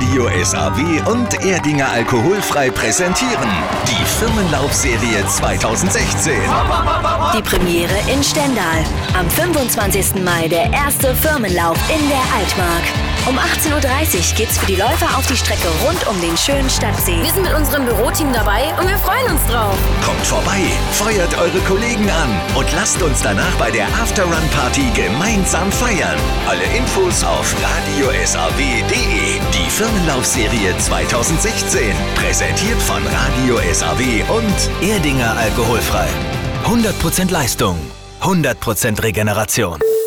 Radio SAW und Erdinger Alkoholfrei präsentieren die Firmenlaufserie 2016. Die Premiere in Stendal. Am 25. Mai der erste Firmenlauf in der Altmark. Um 18:30 Uhr geht's für die Läufer auf die Strecke rund um den schönen Stadtsee. Wir sind mit unserem Büroteam dabei und wir freuen uns drauf. Kommt vorbei, feuert eure Kollegen an und lasst uns danach bei der After-Run-Party gemeinsam feiern. Alle Infos auf radiosaw.de. Die Firmenlaufserie 2016. Präsentiert von Radio SAW und Erdinger Alkoholfrei. 100% Leistung, 100% Regeneration.